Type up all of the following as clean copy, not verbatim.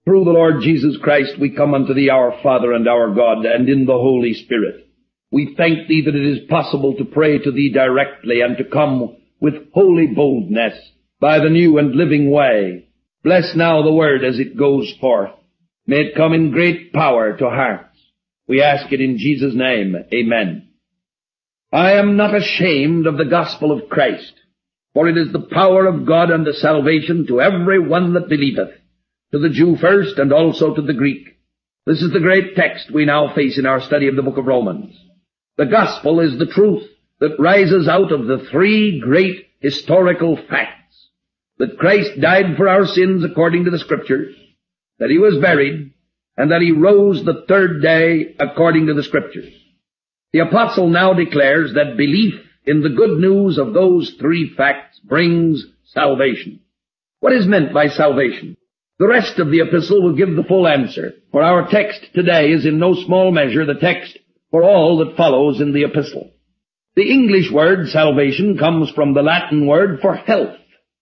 Through the Lord Jesus Christ we come unto Thee, our Father and our God, and in the Holy Spirit. We thank Thee that it is possible to pray to Thee directly and to come with holy boldness by the new and living way. Bless now the word as it goes forth. May it come in great power to hearts. We ask it in Jesus' name. Amen. I am not ashamed of the gospel of Christ, for it is the power of God unto salvation to every one that believeth, to the Jew first and also to the Greek. This is the great text we now face in our study of the book of Romans. The gospel is the truth that rises out of the three great historical facts: that Christ died for our sins according to the Scriptures, that He was buried, and that He rose the third day according to the Scriptures. The apostle now declares that belief in the good news of those three facts brings salvation. What is meant by salvation? The rest of the epistle will give the full answer, for our text today is in no small measure the text for all that follows in the epistle. The English word salvation comes from the Latin word for health.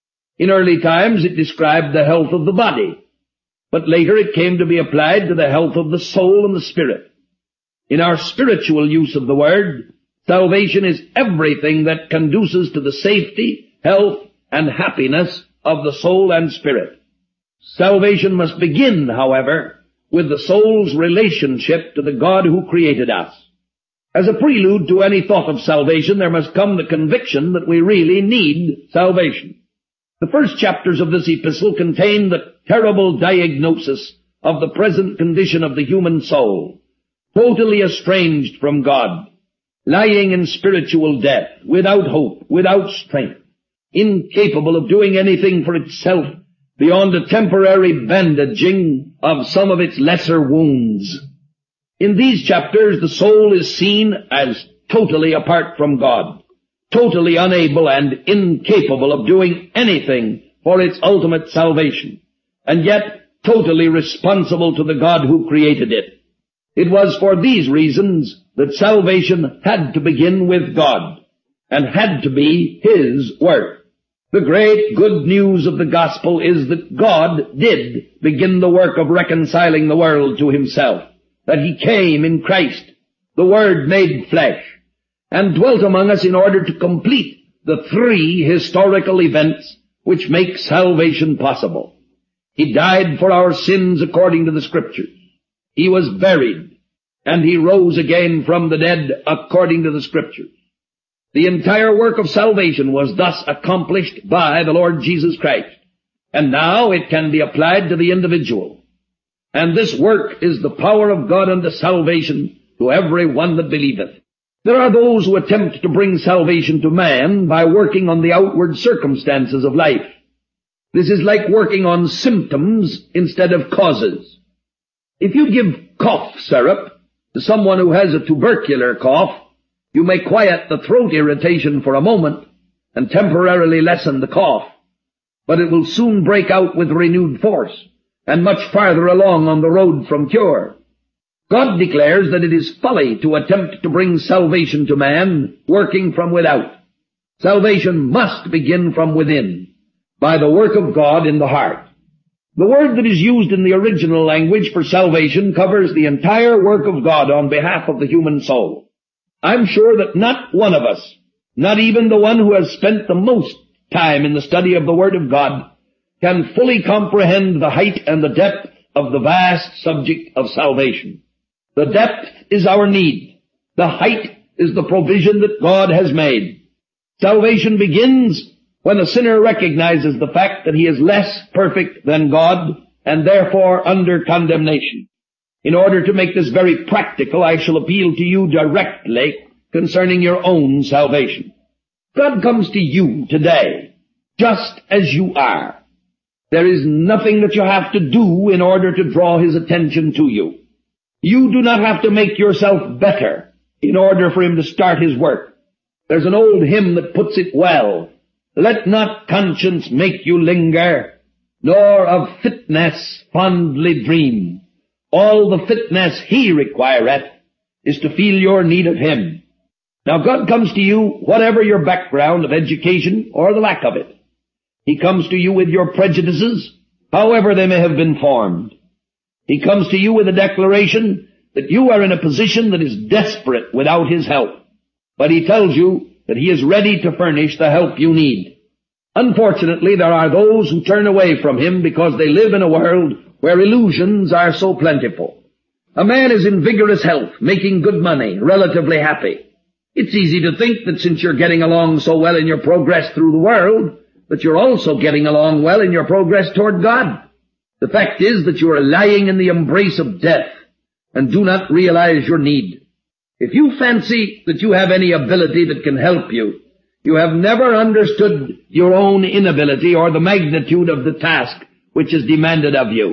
In early times it described the health of the body, but later it came to be applied to the health of the soul and the spirit. In our spiritual use of the word, salvation is everything that conduces to the safety, health, and happiness of the soul and spirit. Salvation must begin, however, with the soul's relationship to the God who created us. As a prelude to any thought of salvation, there must come the conviction that we really need salvation. The first chapters of this epistle contain the terrible diagnosis of the present condition of the human soul, totally estranged from God, lying in spiritual death, without hope, without strength, incapable of doing anything for itself beyond a temporary bandaging of some of its lesser wounds. In these chapters, the soul is seen as totally apart from God, totally unable and incapable of doing anything for its ultimate salvation, and yet totally responsible to the God who created it. It was for these reasons that salvation had to begin with God, and had to be His work. The great good news of the gospel is that God did begin the work of reconciling the world to Himself, that He came in Christ, the Word made flesh, and dwelt among us in order to complete the three historical events which make salvation possible. He died for our sins according to the Scriptures. He was buried, and He rose again from the dead according to the Scriptures. The entire work of salvation was thus accomplished by the Lord Jesus Christ, and now it can be applied to the individual. And this work is the power of God unto salvation to every one that believeth. There are those who attempt to bring salvation to man by working on the outward circumstances of life. This is like working on symptoms instead of causes. If you give cough syrup to someone who has a tubercular cough, you may quiet the throat irritation for a moment and temporarily lessen the cough, but it will soon break out with renewed force and much farther along on the road from cure. God declares that it is folly to attempt to bring salvation to man working from without. Salvation must begin from within, by the work of God in the heart. The word that is used in the original language for salvation covers the entire work of God on behalf of the human soul. I'm sure that not one of us, not even the one who has spent the most time in the study of the Word of God, can fully comprehend the height and the depth of the vast subject of salvation. The depth is our need. The height is the provision that God has made. Salvation begins when a sinner recognizes the fact that he is less perfect than God and therefore under condemnation. In order to make this very practical, I shall appeal to you directly concerning your own salvation. God comes to you today, just as you are. There is nothing that you have to do in order to draw His attention to you. You do not have to make yourself better in order for Him to start His work. There's an old hymn that puts it well. Let not conscience make you linger, nor of fitness fondly dream. All the fitness He requireth is to feel your need of Him. Now God comes to you, whatever your background of education or the lack of it. He comes to you with your prejudices, however they may have been formed. He comes to you with a declaration that you are in a position that is desperate without his help. But he tells you that he is ready to furnish the help you need. Unfortunately, there are those who turn away from him because they live in a world where illusions are so plentiful. A man is in vigorous health, making good money, relatively happy. It's easy to think that since you're getting along so well in your progress through the world, that you're also getting along well in your progress toward God. The fact is that you are lying in the embrace of death and do not realize your need. If you fancy that you have any ability that can help you, you have never understood your own inability or the magnitude of the task which is demanded of you.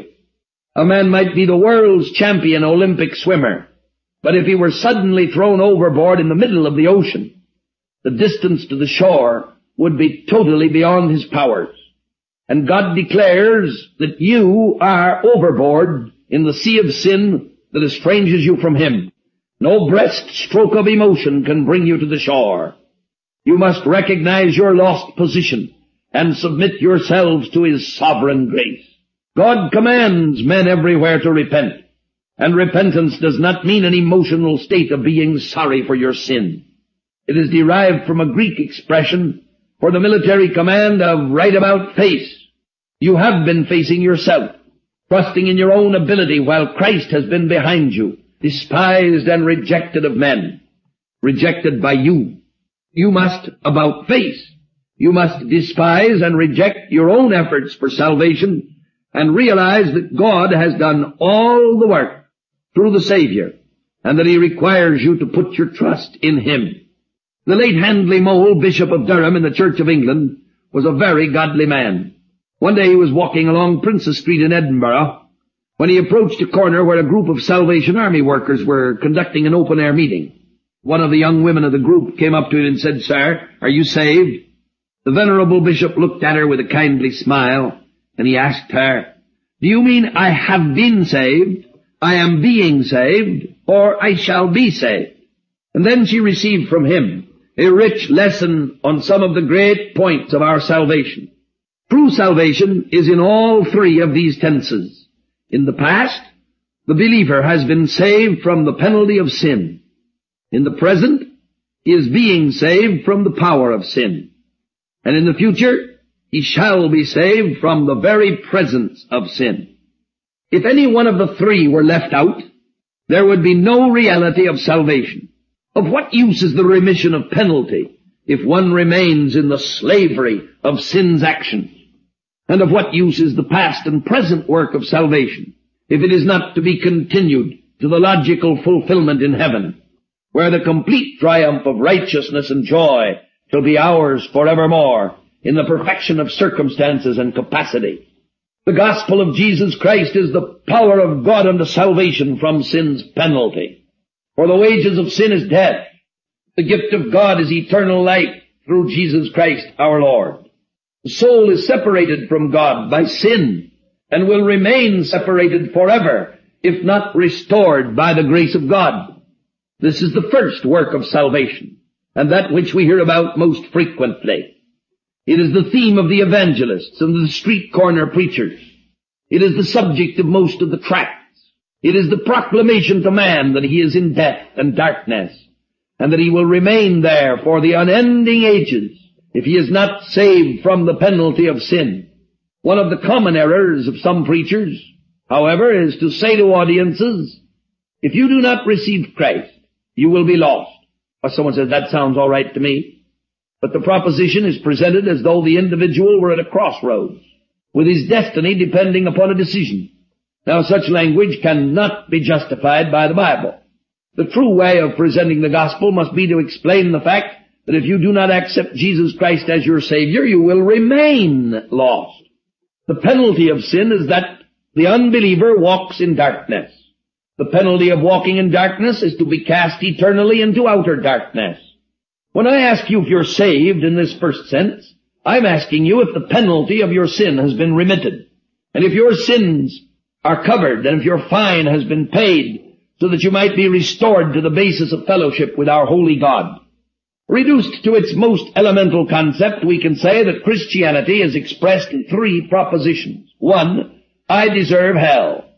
A man might be the world's champion Olympic swimmer, but if he were suddenly thrown overboard in the middle of the ocean, the distance to the shore would be totally beyond his powers. And God declares that you are overboard in the sea of sin that estranges you from him. No breaststroke of emotion can bring you to the shore. You must recognize your lost position and submit yourselves to his sovereign grace. God commands men everywhere to repent, and repentance does not mean an emotional state of being sorry for your sin. It is derived from a Greek expression for the military command of right about face. You have been facing yourself, trusting in your own ability while Christ has been behind you, despised and rejected of men, rejected by you. You must about face. You must despise and reject your own efforts for salvation and realize that God has done all the work through the Savior and that he requires you to put your trust in him. The late Handley Mole, Bishop of Durham in the Church of England, was a very godly man. One day he was walking along Princess Street in Edinburgh when he approached a corner where a group of Salvation Army workers were conducting an open-air meeting. One of the young women of the group came up to him and said, "Sir, are you saved?" The venerable bishop looked at her with a kindly smile, and he asked her, "Do you mean I have been saved, I am being saved, or I shall be saved?" And then she received from him a rich lesson on some of the great points of our salvation. True salvation is in all three of these tenses. In the past, the believer has been saved from the penalty of sin. In the present, he is being saved from the power of sin. And in the future, he shall be saved from the very presence of sin. If any one of the three were left out, there would be no reality of salvation. Of what use is the remission of penalty if one remains in the slavery of sin's actions? And of what use is the past and present work of salvation if it is not to be continued to the logical fulfillment in heaven, where the complete triumph of righteousness and joy shall be ours forevermore in the perfection of circumstances and capacity? The gospel of Jesus Christ is the power of God unto salvation from sin's penalty. For the wages of sin is death. The gift of God is eternal life through Jesus Christ our Lord. The soul is separated from God by sin and will remain separated forever if not restored by the grace of God. This is the first work of salvation, and that which we hear about most frequently. It is the theme of the evangelists and the street corner preachers. It is the subject of most of the tracts. It is the proclamation to man that he is in death and darkness, and that he will remain there for the unending ages if he is not saved from the penalty of sin. One of the common errors of some preachers, however, is to say to audiences, if you do not receive Christ, you will be lost. Or someone says, that sounds all right to me. But the proposition is presented as though the individual were at a crossroads, with his destiny depending upon a decision. Now, such language cannot be justified by the Bible. The true way of presenting the gospel must be to explain the fact that if you do not accept Jesus Christ as your Savior, you will remain lost. The penalty of sin is that the unbeliever walks in darkness. The penalty of walking in darkness is to be cast eternally into outer darkness. When I ask you if you're saved in this first sense, I'm asking you if the penalty of your sin has been remitted, and if your sins are covered, and if your fine has been paid, so that you might be restored to the basis of fellowship with our holy God. Reduced to its most elemental concept, we can say that Christianity is expressed in three propositions. 1, I deserve hell.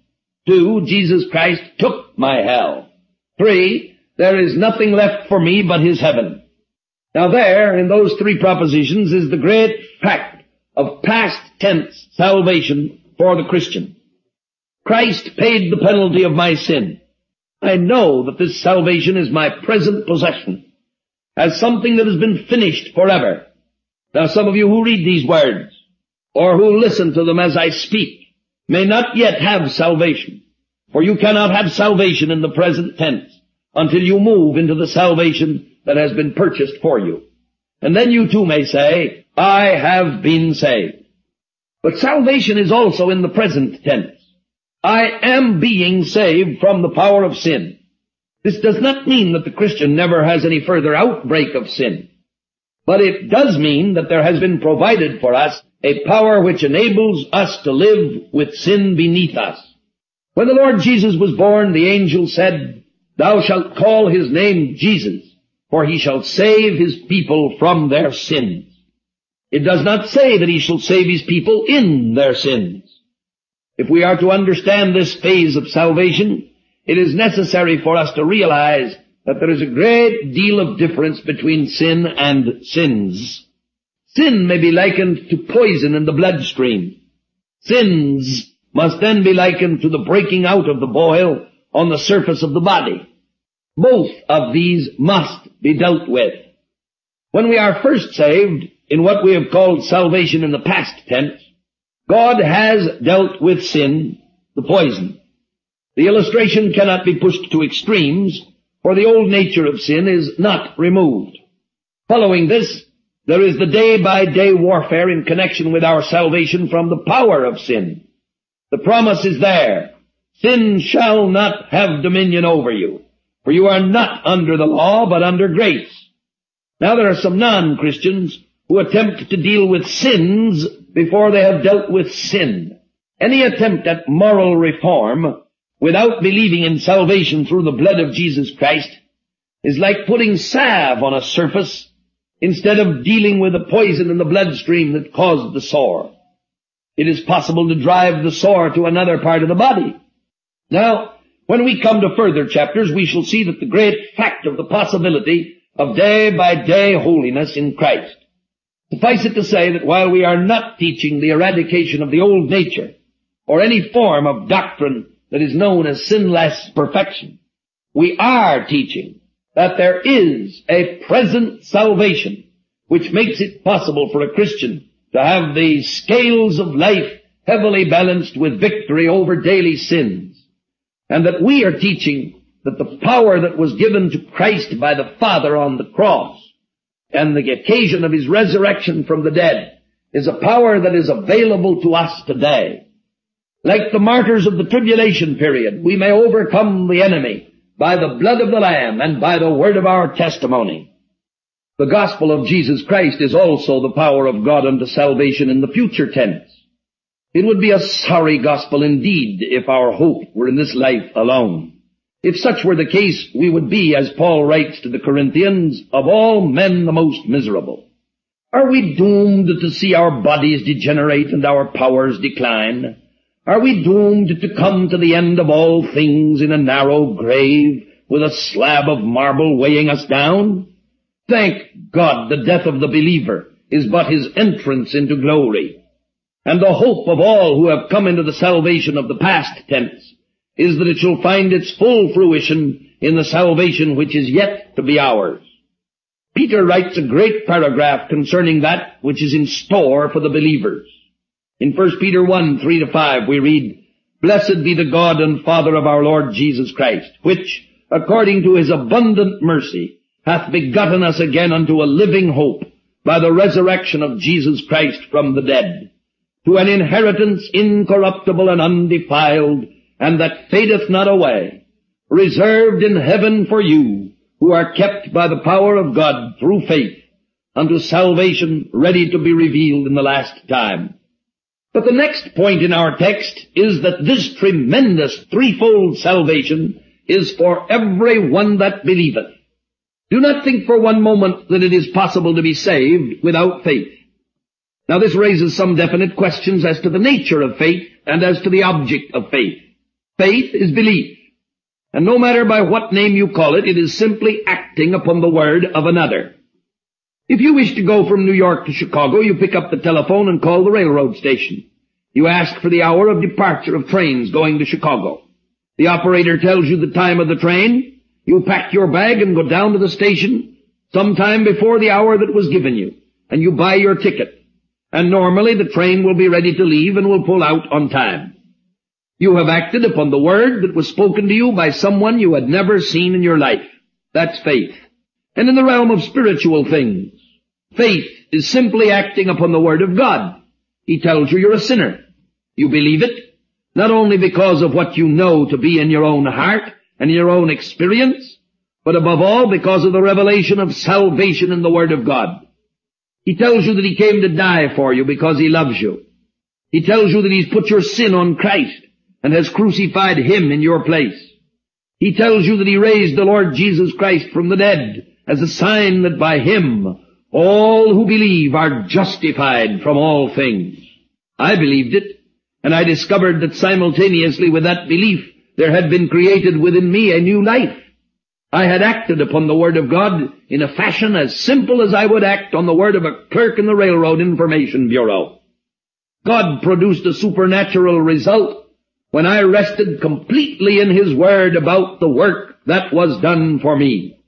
2, Jesus Christ took my hell. 3, there is nothing left for me but his heaven. Now there, in those 3 propositions, is the great fact of past tense salvation for the Christian. Christ paid the penalty of my sin. I know that this salvation is my present possession, as something that has been finished forever. Now some of you who read these words, or who listen to them as I speak, may not yet have salvation, for you cannot have salvation in the present tense until you move into the salvation that has been purchased for you. And then you too may say, I have been saved. But salvation is also in the present tense. I am being saved from the power of sin. This does not mean that the Christian never has any further outbreak of sin, but it does mean that there has been provided for us a power which enables us to live with sin beneath us. When the Lord Jesus was born, the angel said, Thou shalt call his name Jesus, for he shall save his people from their sins. It does not say that he shall save his people in their sins. If we are to understand this phase of salvation, it is necessary for us to realize that there is a great deal of difference between sin and sins. Sin may be likened to poison in the bloodstream. Sins must then be likened to the breaking out of the boil on the surface of the body. Both of these must be dealt with. When we are first saved, in what we have called salvation in the past tense, God has dealt with sin, the poison. The illustration cannot be pushed to extremes, for the old nature of sin is not removed. Following this, there is the day-by-day warfare in connection with our salvation from the power of sin. The promise is there. Sin shall not have dominion over you, for you are not under the law, but under grace. Now there are some non-Christians who attempt to deal with sins before they have dealt with sin. Any attempt at moral reform without believing in salvation through the blood of Jesus Christ is like putting salve on a surface instead of dealing with the poison in the bloodstream that caused the sore. It is possible to drive the sore to another part of the body. Now, when we come to further chapters, we shall see that the great fact of the possibility of day-by-day holiness in Christ. Suffice it to say that while we are not teaching the eradication of the old nature, or any form of doctrine that is known as sinless perfection, we are teaching that there is a present salvation which makes it possible for a Christian to have the scales of life heavily balanced with victory over daily sins, and that we are teaching that the power that was given to Christ by the Father on the cross and the occasion of his resurrection from the dead is a power that is available to us today. Like the martyrs of the tribulation period, we may overcome the enemy by the blood of the Lamb and by the word of our testimony. The gospel of Jesus Christ is also the power of God unto salvation in the future tense. It would be a sorry gospel indeed if our hope were in this life alone. If such were the case, we would be, as Paul writes to the Corinthians, of all men the most miserable. Are we doomed to see our bodies degenerate and our powers decline? Are we doomed to come to the end of all things in a narrow grave with a slab of marble weighing us down? Thank God the death of the believer is but his entrance into glory. And the hope of all who have come into the salvation of the past tense is that it shall find its full fruition in the salvation which is yet to be ours. Peter writes a great paragraph concerning that which is in store for the believers. In 1 Peter 1, 3-5 we read, Blessed be the God and Father of our Lord Jesus Christ, which, according to his abundant mercy, hath begotten us again unto a living hope by the resurrection of Jesus Christ from the dead, to an inheritance incorruptible and undefiled, and that fadeth not away, reserved in heaven for you, who are kept by the power of God through faith, unto salvation ready to be revealed in the last time. But the next point in our text is that this tremendous threefold salvation is for every one that believeth. Do not think for one moment that it is possible to be saved without faith. Now this raises some definite questions as to the nature of faith and as to the object of faith. Faith is belief. And no matter by what name you call it, it is simply acting upon the word of another. If you wish to go from New York to Chicago, you pick up the telephone and call the railroad station. You ask for the hour of departure of trains going to Chicago. The operator tells you the time of the train. You pack your bag and go down to the station sometime before the hour that was given you, and you buy your ticket. And normally the train will be ready to leave and will pull out on time. You have acted upon the word that was spoken to you by someone you had never seen in your life. That's faith. And in the realm of spiritual things, faith is simply acting upon the word of God. He tells you you're a sinner. You believe it, not only because of what you know to be in your own heart and in your own experience, but above all because of the revelation of salvation in the word of God. He tells you that he came to die for you because he loves you. He tells you that he's put your sin on Christ and has crucified him in your place. He tells you that he raised the Lord Jesus Christ from the dead as a sign that by him all who believe are justified from all things. I believed it, and I discovered that simultaneously with that belief there had been created within me a new life. I had acted upon the word of God in a fashion as simple as I would act on the word of a clerk in the Railroad Information Bureau. God produced a supernatural result when I rested completely in his word about the work that was done for me.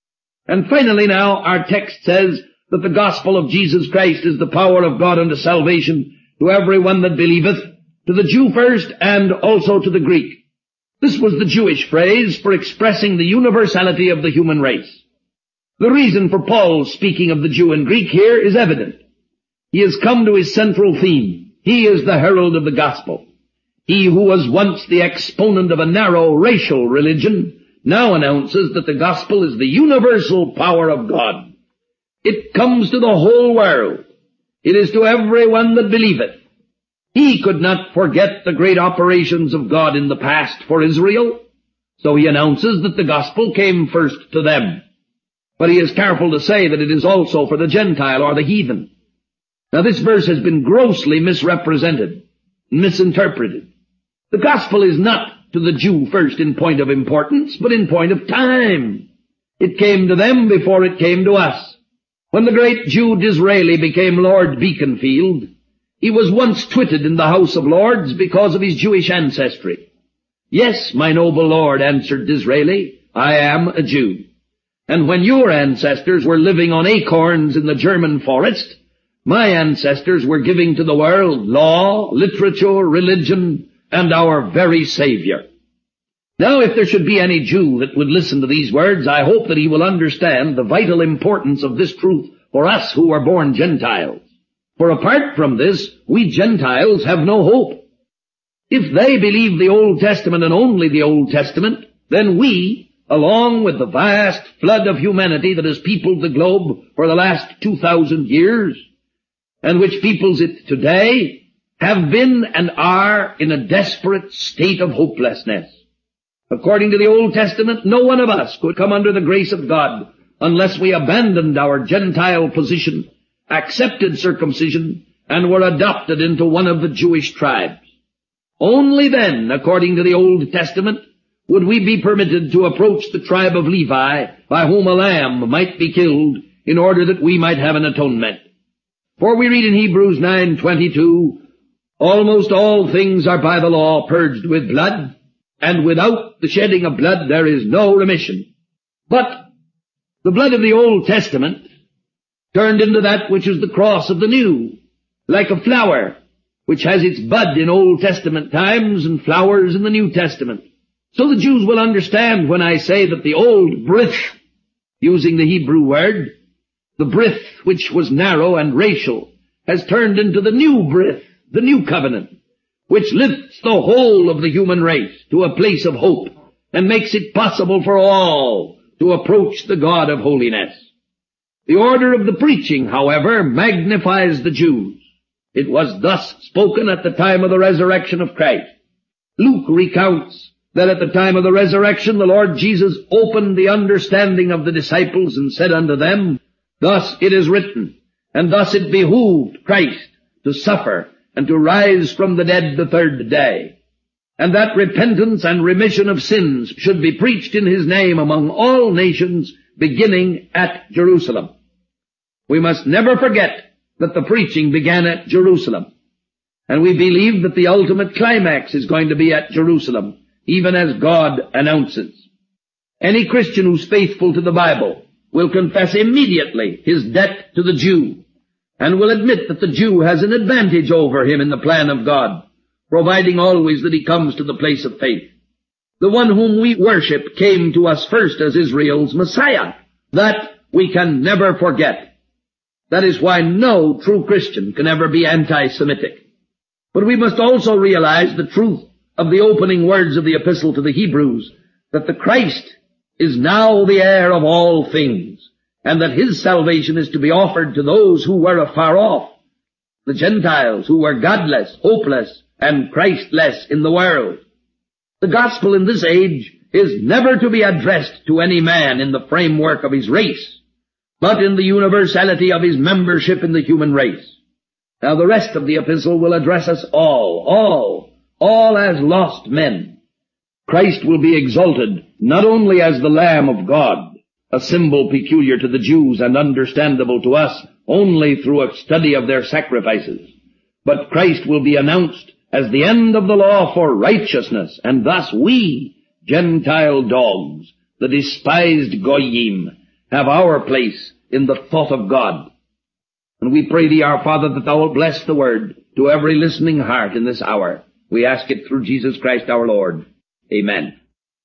And finally now, our text says that the gospel of Jesus Christ is the power of God unto salvation to every one that believeth, to the Jew first and also to the Greek. This was the Jewish phrase for expressing the universality of the human race. The reason for Paul's speaking of the Jew and Greek here is evident. He has come to his central theme. He is the herald of the gospel. He who was once the exponent of a narrow racial religion now announces that the gospel is the universal power of God. It comes to the whole world. It is to everyone that believeth. He could not forget the great operations of God in the past for Israel, so he announces that the gospel came first to them. But he is careful to say that it is also for the Gentile or the heathen. Now this verse has been grossly misrepresented, misinterpreted. The gospel is not to the Jew first in point of importance, but in point of time. It came to them before it came to us. When the great Jew Disraeli became Lord Beaconsfield, he was once twitted in the House of Lords because of his Jewish ancestry. Yes, my noble lord, answered Disraeli, I am a Jew. And when your ancestors were living on acorns in the German forest, my ancestors were giving to the world law, literature, religion, and our very Savior. Now, if there should be any Jew that would listen to these words, I hope that he will understand the vital importance of this truth for us who are born Gentiles. For apart from this, we Gentiles have no hope. If they believe the Old Testament and only the Old Testament, then we, along with the vast flood of humanity that has peopled the globe for the last 2,000 years, and which peoples it today, have been and are in a desperate state of hopelessness. According to the Old Testament, no one of us could come under the grace of God unless we abandoned our Gentile position, accepted circumcision, and were adopted into one of the Jewish tribes. Only then, according to the Old Testament, would we be permitted to approach the tribe of Levi, by whom a lamb might be killed, in order that we might have an atonement. For we read in Hebrews 9:22, almost all things are by the law purged with blood, and without the shedding of blood there is no remission. But the blood of the Old Testament turned into that which is the cross of the New, like a flower, which has its bud in Old Testament times and flowers in the New Testament. So the Jews will understand when I say that the old brith, using the Hebrew word, the brith which was narrow and racial, has turned into the new brith, the new covenant, which lifts the whole of the human race to a place of hope and makes it possible for all to approach the God of holiness. The order of the preaching, however, magnifies the Jews. It was thus spoken at the time of the resurrection of Christ. Luke recounts that at the time of the resurrection the Lord Jesus opened the understanding of the disciples and said unto them, thus it is written, and thus it behooved Christ to suffer and to rise from the dead the third day. and that repentance and remission of sins should be preached in his name among all nations, beginning at Jerusalem. We must never forget that the preaching began at Jerusalem, and we believe that the ultimate climax is going to be at Jerusalem, even as God announces. Any Christian who's faithful to the Bible will confess immediately his debt to the Jew, and will admit that the Jew has an advantage over him in the plan of God, providing always that he comes to the place of faith. The one whom we worship came to us first as Israel's Messiah. That we can never forget. That is why no true Christian can ever be anti-Semitic. But we must also realize the truth of the opening words of the epistle to the Hebrews, that the Christ is now the heir of all things, and that his salvation is to be offered to those who were afar off, the Gentiles who were godless, hopeless, and Christless in the world. The gospel in this age is never to be addressed to any man in the framework of his race, but in the universality of his membership in the human race. Now the rest of the epistle will address us all as lost men. Christ will be exalted not only as the Lamb of God, a symbol peculiar to the Jews and understandable to us only through a study of their sacrifices, but Christ will be announced as the end of the law for righteousness, and thus we, Gentile dogs, the despised Goyim, have our place in the thought of God. And we pray thee, our Father, that thou wilt bless the word to every listening heart in this hour. We ask it through Jesus Christ our Lord. Amen.